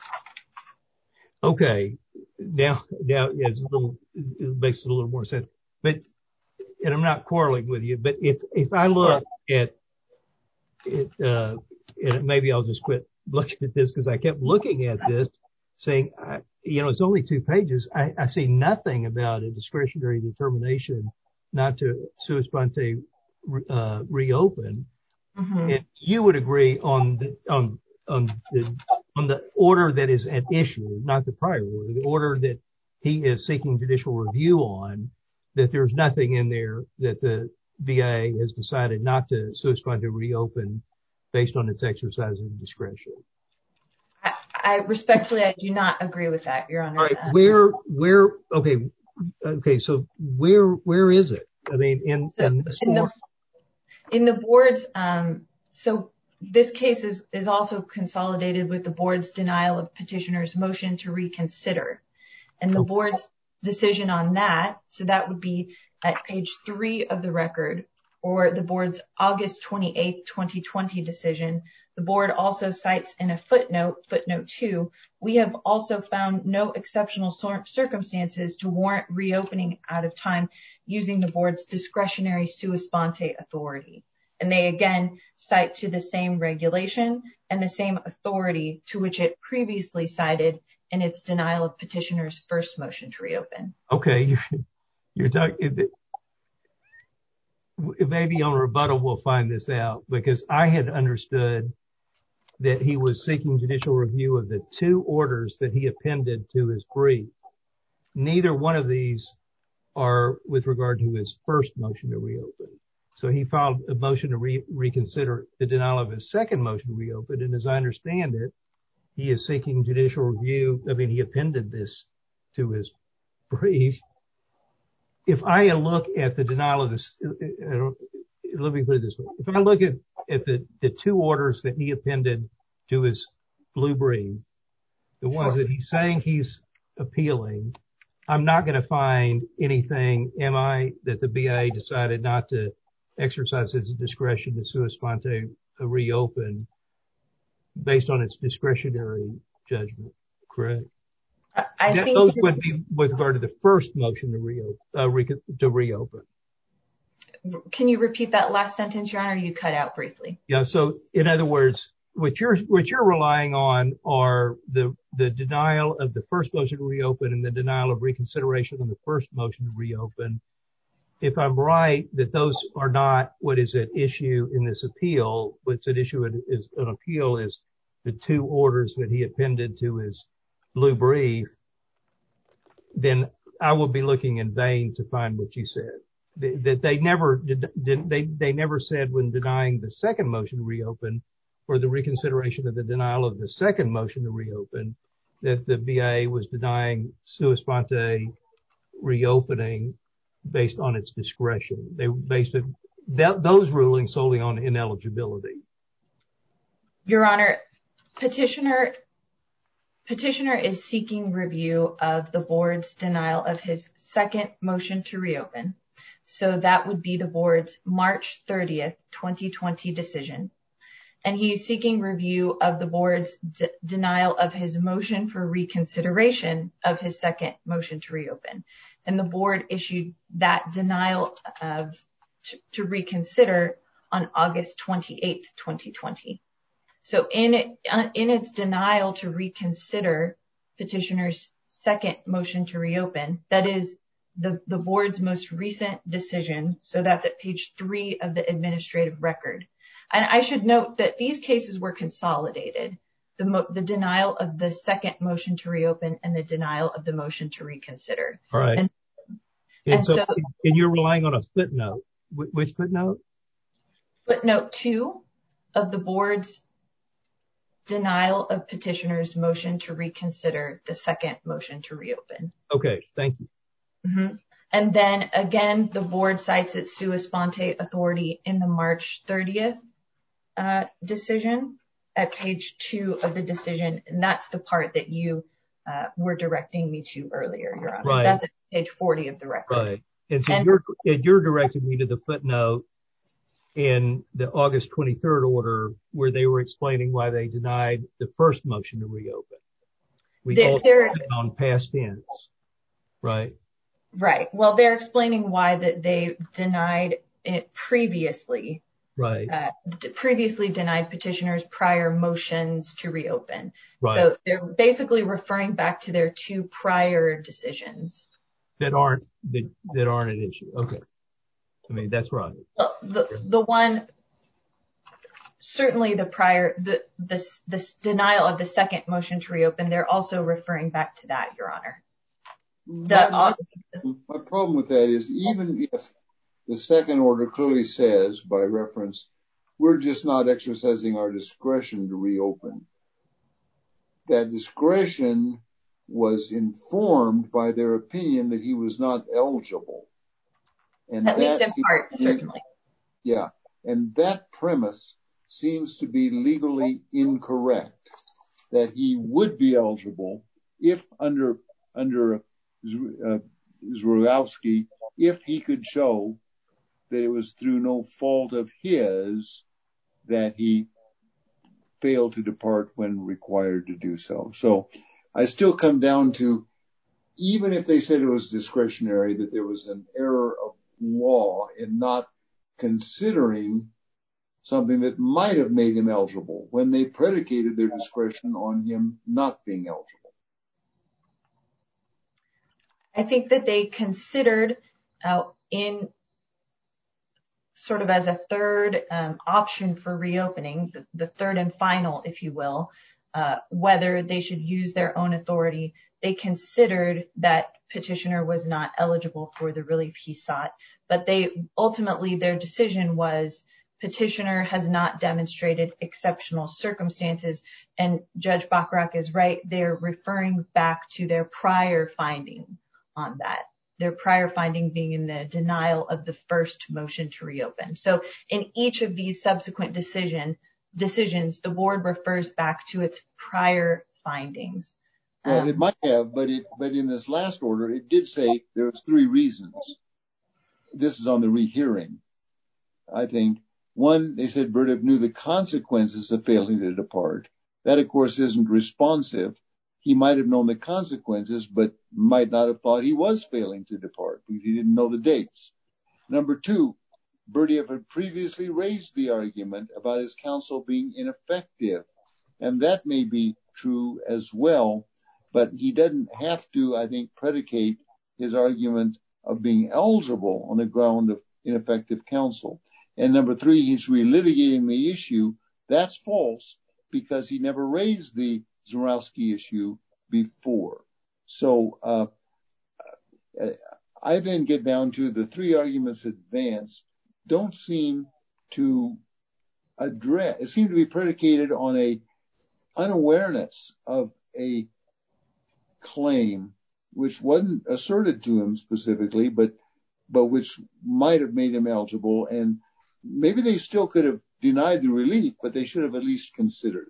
[SPEAKER 1] Okay. Now, now yeah, it's a little, it makes it a little more sense. But, and I'm not quarreling with you, but if, if I look at it, uh, and maybe I'll just quit looking at this because I kept looking at this saying, I, you know, it's only two pages. I, I see nothing about a discretionary determination not to sua sponte uh, reopen. Mm-hmm. And you would agree on the, on, on the, on the order that is at issue, not the prior order, the order that he is seeking judicial review on, that there's nothing in there that the B I A has decided not to sua sponte reopen based on its exercise of discretion.
[SPEAKER 5] I, I respectfully, I do not agree with that, Your Honor.
[SPEAKER 1] All right, where, where, okay, okay, so where, where is it? I mean, in,
[SPEAKER 5] so
[SPEAKER 1] in, this
[SPEAKER 5] in, the, in the board's, um, so this case is, is also consolidated with the board's denial of petitioner's motion to reconsider. And the okay. board's decision on that, so that would be at page three of the record, or the board's August twenty-eighth, twenty twenty decision. The board also cites in a footnote, footnote two, we have also found no exceptional circumstances to warrant reopening out of time using the board's discretionary sua sponte authority. And they again cite to the same regulation and the same authority to which it previously cited in its denial of petitioner's first motion to reopen.
[SPEAKER 1] Okay, you're, you're talking, maybe on rebuttal we'll find this out, because I had understood that he was seeking judicial review of the two orders that he appended to his brief. Neither one of these are with regard to his first motion to reopen. So he filed a motion to re- reconsider the denial of his second motion to reopen. And as I understand it, he is seeking judicial review. I mean, he appended this to his brief. If I look at the denial of this, uh, let me put it this way. If I look at, at the, the two orders that he appended to his blue brief, the ones sure. that he's saying he's appealing, I'm not going to find anything, am I, that the B I A decided not to exercise its discretion to sua sponte reopen based on its discretionary judgment, correct?
[SPEAKER 5] I
[SPEAKER 1] that,
[SPEAKER 5] think
[SPEAKER 1] those would be with regard to the first motion to reopen, uh, re- to reopen.
[SPEAKER 5] Can you repeat that last sentence, Your Honor? You cut out briefly.
[SPEAKER 1] Yeah. So in other words, what you're, what you're relying on are the, the denial of the first motion to reopen and the denial of reconsideration on the first motion to reopen. If I'm right, that those are not what is at issue in this appeal. What's at issue is an appeal is the two orders that he appended to his blue brief. Then I will be looking in vain to find what you said. That they never did, they, they never said when denying the second motion to reopen or the reconsideration of the denial of the second motion to reopen, that the B I A was denying sua sponte reopening based on its discretion. They based it, that, those rulings solely on ineligibility.
[SPEAKER 5] Your Honor, petitioner, petitioner is seeking review of the board's denial of his second motion to reopen. So that would be the board's March thirtieth, twenty twenty decision. And he's seeking review of the board's de- denial of his motion for reconsideration of his second motion to reopen. And the board issued that denial of to, to reconsider on August twenty-eighth, twenty twenty. So in it, uh, in its denial to reconsider petitioner's second motion to reopen, that is the, the board's most recent decision. So that's at page three of the administrative record. And I should note that these cases were consolidated, the, mo- the denial of the second motion to reopen and the denial of the motion to reconsider.
[SPEAKER 1] All right.
[SPEAKER 5] And,
[SPEAKER 1] and,
[SPEAKER 5] and
[SPEAKER 1] so,
[SPEAKER 5] so,
[SPEAKER 1] and you're relying on a footnote. Wh- which footnote?
[SPEAKER 5] Footnote two of the board's denial of petitioner's motion to reconsider the second motion to reopen.
[SPEAKER 1] Okay. Thank you.
[SPEAKER 5] Mm-hmm. And then again, the board cites its sua sponte authority in the March thirtieth uh, decision at page two of the decision. And that's the part that you uh, were directing me to earlier, Your Honor.
[SPEAKER 1] Right.
[SPEAKER 5] That's at page forty of the record.
[SPEAKER 1] Right. And so
[SPEAKER 5] And-
[SPEAKER 1] you're, and you're directing me to the footnote in the August twenty-third order where they were explaining why they denied the first motion to reopen. We
[SPEAKER 5] They're-
[SPEAKER 1] all
[SPEAKER 5] they're-
[SPEAKER 1] on past tense, right?
[SPEAKER 5] Right. Well, they're explaining why that they denied it previously,
[SPEAKER 1] Right.
[SPEAKER 5] uh, d- previously denied petitioners prior motions to reopen.
[SPEAKER 1] Right.
[SPEAKER 5] So they're basically referring back to their two prior decisions.
[SPEAKER 1] That aren't, that, that aren't an issue. Okay. I mean, that's right.
[SPEAKER 5] Well, the, the one, certainly the prior, the, this, this denial of the second motion to reopen, they're also referring back to that, Your Honor. The,
[SPEAKER 4] my, my, my problem with that is even if the second order clearly says by reference, we're just not exercising our discretion to reopen. That discretion was informed by their opinion that he was not eligible. And
[SPEAKER 5] at least in
[SPEAKER 4] seems,
[SPEAKER 5] part, certainly.
[SPEAKER 4] Yeah. And that premise seems to be legally incorrect, that he would be eligible if under, under Uh, Zurowski, if he could show that it was through no fault of his that he failed to depart when required to do so. So I still come down to, even if they said it was discretionary, that there was an error of law in not considering something that might have made him eligible when they predicated their discretion on him not being eligible.
[SPEAKER 5] I think that they considered uh, in sort of as a third um, option for reopening, the, the third and final, if you will, uh, whether they should use their own authority. They considered that petitioner was not eligible for the relief he sought, but they ultimately, their decision was petitioner has not demonstrated exceptional circumstances. And Judge Bachrach is right. They're referring back to their prior finding on that, their prior finding being in the denial of the first motion to reopen. So in each of these subsequent decision decisions, the board refers back to its prior findings.
[SPEAKER 4] Well,
[SPEAKER 5] Um,
[SPEAKER 4] it might have, but it, but in this last order, it did say there was three reasons. This is on the rehearing. I think one, they said Burdick knew the consequences of failing to depart. That, of course, isn't responsive. He might have known the consequences, but might not have thought he was failing to depart because he didn't know the dates. Number two, Berdiev had previously raised the argument about his counsel being ineffective, and that may be true as well, but he doesn't have to, I think, predicate his argument of being eligible on the ground of ineffective counsel. And number three, he's relitigating the issue. That's false because he never raised the Zarowski issue before. So uh, I then get down to the three arguments advanced don't seem to address, it seemed to be predicated on a unawareness of a claim which wasn't asserted to him specifically, but but which might have made him eligible. And maybe they still could have denied the relief, but they should have at least considered it.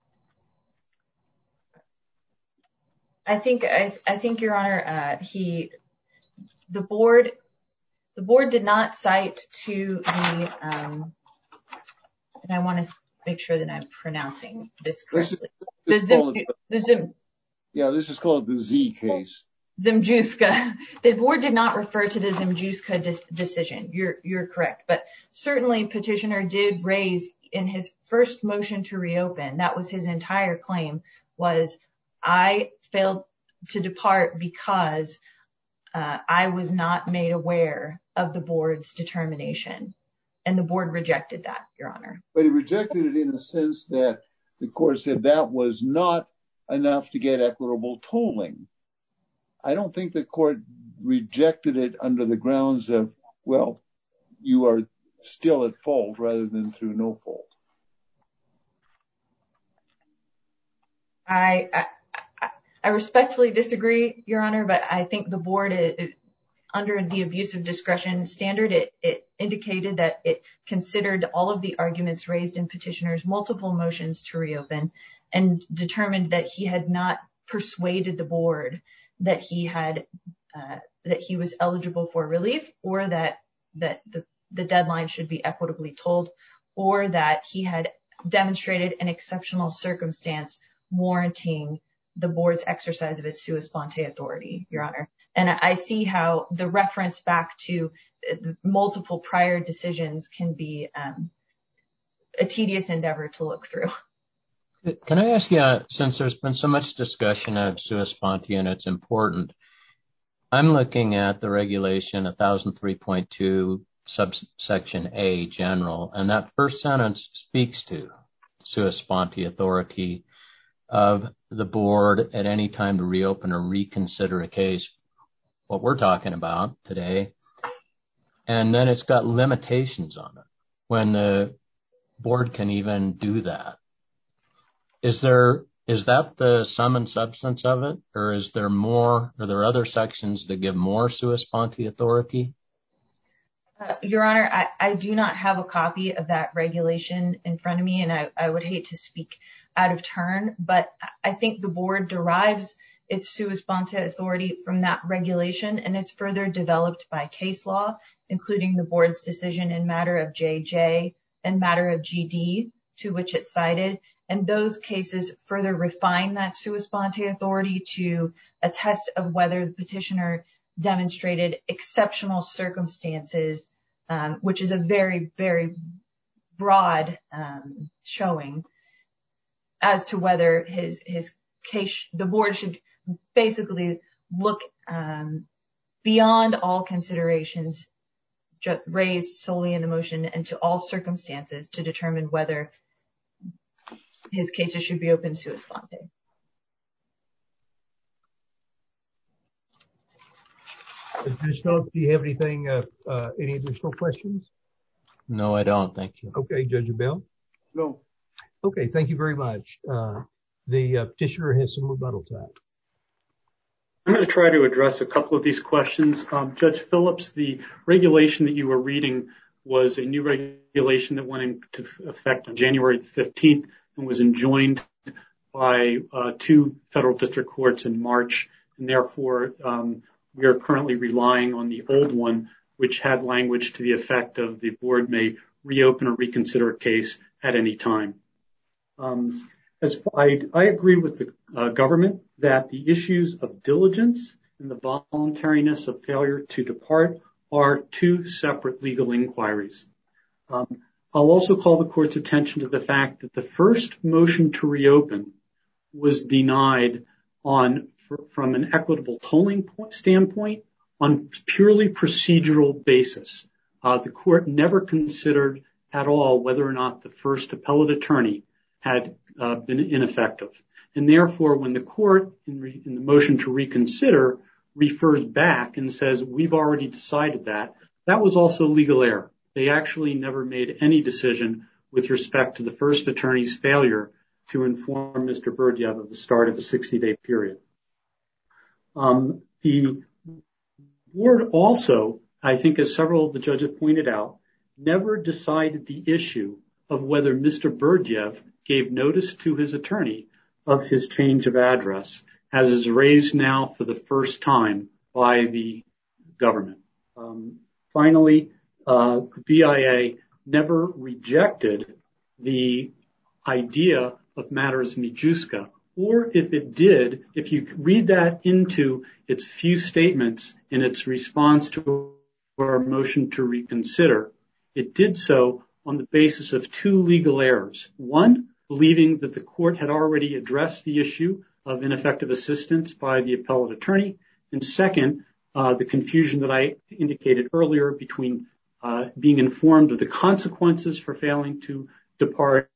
[SPEAKER 5] I think, I, I think, Your Honor, uh, he, the board, the board did not cite to the, um, and I want to make sure that I'm pronouncing this correctly.
[SPEAKER 4] This is,
[SPEAKER 5] the Zim, the Zim,
[SPEAKER 4] yeah, this is called the Z case.
[SPEAKER 5] Zimjuska. The board did not refer to the Zimjuska dis- decision. You're, you're correct. But certainly petitioner did raise in his first motion to reopen, that was his entire claim, was I failed to depart because uh, I was not made aware of the board's determination. And the board rejected that, Your Honor.
[SPEAKER 4] But he rejected it in the sense that the court said that was not enough to get equitable tolling. I don't think the court rejected it under the grounds of, well, you are still at fault rather than through no fault.
[SPEAKER 5] I, I, I respectfully disagree, Your Honor, but I think the board, it, it, under the abuse of discretion standard, it, it indicated that it considered all of the arguments raised in petitioner's multiple motions to reopen and determined that he had not persuaded the board that he had, uh, that he was eligible for relief, or that, that the, the deadline should be equitably tolled, or that he had demonstrated an exceptional circumstance warranting the board's exercise of its sua sponte authority, Your Honor. And I see how the reference back to multiple prior decisions can be um, a tedious endeavor to look through.
[SPEAKER 3] Can I ask you, uh, since there's been so much discussion of sua sponte and it's important, I'm looking at the regulation one thousand three point two subsection A general, and that first sentence speaks to sua sponte authority of the board at any time to reopen or reconsider a case, what we're talking about today. And then it's got limitations on it when the board can even do that. Is there, is that the sum and substance of it? Or is there more, are there other sections that give more sua sponte authority?
[SPEAKER 5] Uh, Your Honor, I, I do not have a copy of that regulation in front of me, and I, I would hate to speak out of turn, but I think the board derives its sua sponte authority from that regulation, and it's further developed by case law, including the board's decision in matter of J J and matter of G D, to which it cited. And those cases further refine that sua sponte authority to a test of whether the petitioner demonstrated exceptional circumstances, um, which is a very, very broad um, showing as to whether his his case, the board should basically look um, beyond all considerations ju- raised solely in the motion and to all circumstances to determine whether his cases should be open sua sponte.
[SPEAKER 1] Judge Phillips, do you have anything, uh, uh, any additional questions?
[SPEAKER 3] No, I don't. Thank you.
[SPEAKER 1] Okay, Judge Abell?
[SPEAKER 4] No.
[SPEAKER 1] Okay, thank you very much. Uh, the uh, petitioner has some rebuttal time.
[SPEAKER 2] I'm going to try to address a couple of these questions. Um, Judge Phillips, the regulation that you were reading was a new regulation that went into effect on January fifteenth and was enjoined by uh, two federal district courts in March, and therefore um, we are currently relying on the old one, which had language to the effect of the board may reopen or reconsider a case at any time. Um, as I, I agree with the uh, government that the issues of diligence and the voluntariness of failure to depart are two separate legal inquiries. Um, I'll also call the court's attention to the fact that the first motion to reopen was denied on for, from an equitable tolling point, standpoint on purely procedural basis. Uh, the court never considered at all whether or not the first appellate attorney had uh, been ineffective. And therefore, when the court, in, re, in the motion to reconsider, refers back and says, we've already decided that, that was also legal error. They actually never made any decision with respect to the first attorney's failure to inform Mister Berdyev of the start of the sixty-day period. Um, the board also, I think as several of the judges pointed out, never decided the issue of whether Mister Berdyev gave notice to his attorney of his change of address, as is raised now for the first time by the government. Um, finally, uh, the B I A never rejected the idea of matters Mijuska, or if it did, if you read that into its few statements in its response to our motion to reconsider, it did so on the basis of two legal errors. One, believing that the court had already addressed the issue of ineffective assistance by the appellate attorney. And second, uh, the confusion that I indicated earlier between uh, being informed of the consequences for failing to depart.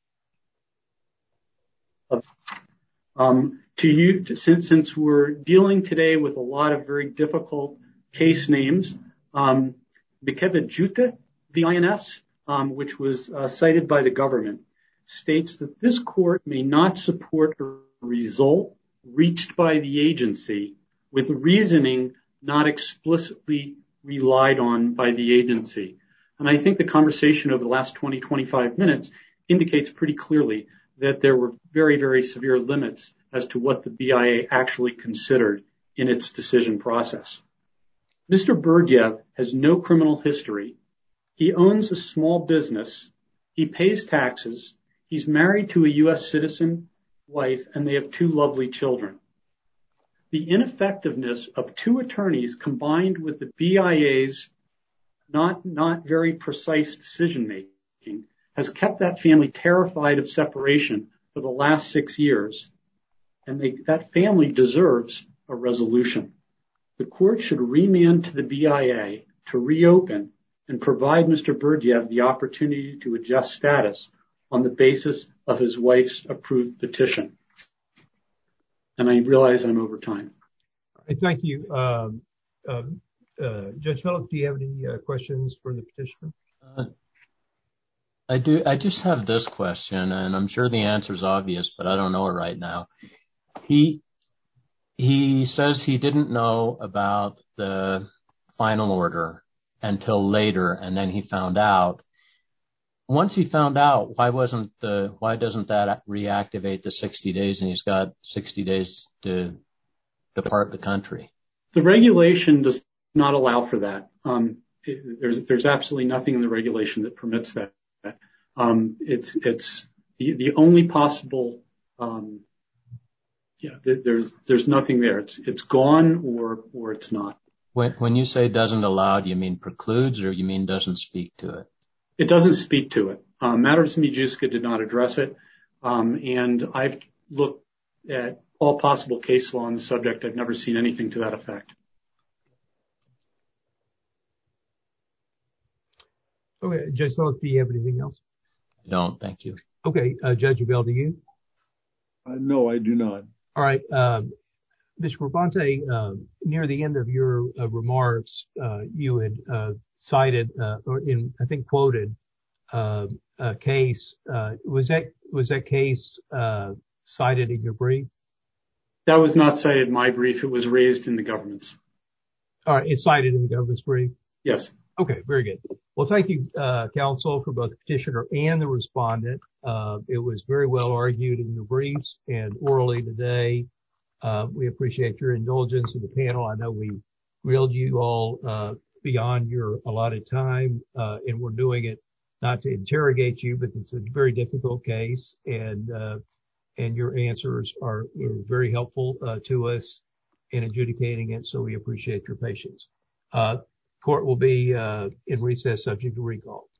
[SPEAKER 2] Um, to you, to, since, since we're dealing today with a lot of very difficult case names, um, Mikeva Jutta, the I N S, um, which was uh, cited by the government, states that this court may not support a result reached by the agency with reasoning not explicitly relied on by the agency. And I think the conversation over the last twenty, twenty-five minutes indicates pretty clearly that there were very, very severe limits as to what the B I A actually considered in its decision process. Mister Berdyev has no criminal history. He owns a small business. He pays taxes. He's married to a U S citizen wife, and they have two lovely children. The ineffectiveness of two attorneys combined with the B I A's not, not very precise decision-making has kept that family terrified of separation for the last six years, and they, that family deserves a resolution. The court should remand to the B I A to reopen and provide Mister Berdyev the opportunity to adjust status on the basis of his wife's approved petition. And I realize I'm over time.
[SPEAKER 1] Thank you. Um, uh, uh, Judge Phillips, do you have any uh, questions for the petitioner?
[SPEAKER 3] Uh, I do. I just have this question, and I'm sure the answer is obvious, but I don't know it right now. He he says he didn't know about the final order until later, and then he found out. Once he found out, why wasn't the why doesn't that reactivate the sixty days, and he's got sixty days to depart the country?
[SPEAKER 2] The regulation does not allow for that. Um, it, there's there's absolutely nothing in the regulation that permits that. Um, it's it's the, the only possible. Um, yeah, th- there's there's nothing there. It's it's gone or or it's not.
[SPEAKER 3] When when you say doesn't allow, do you mean precludes or you mean doesn't speak to it?
[SPEAKER 2] It doesn't speak to it. Um, Matters Mijuska did not address it, um, and I've looked at all possible case law on the subject. I've never seen anything to that effect.
[SPEAKER 1] Okay, Judge Phillips, do you have anything else?
[SPEAKER 3] I don't. Thank you.
[SPEAKER 1] Okay, uh, Judge Abell, do you?
[SPEAKER 4] Uh, no, I do not.
[SPEAKER 1] All right. Um, Mister Bravante, uh, near the end of your uh, remarks, uh, you had uh, cited, uh, or in, I think, quoted uh, a case. Uh, was that was that case uh, cited in your brief?
[SPEAKER 2] That was not cited in my brief. It was raised in the government's.
[SPEAKER 1] All right. It's cited in the government's brief?
[SPEAKER 2] Yes.
[SPEAKER 1] Okay. Very good. Well, thank you, uh, counsel, for both the petitioner and the respondent. Uh, it was very well argued in your briefs and orally today. Uh, we appreciate your indulgence in the panel. I know we grilled you all uh, beyond your allotted time, uh, and we're doing it not to interrogate you, but it's a very difficult case, and uh, and your answers are were very helpful uh, to us in adjudicating it. So we appreciate your patience. Uh, Court will be uh, in recess subject to recall.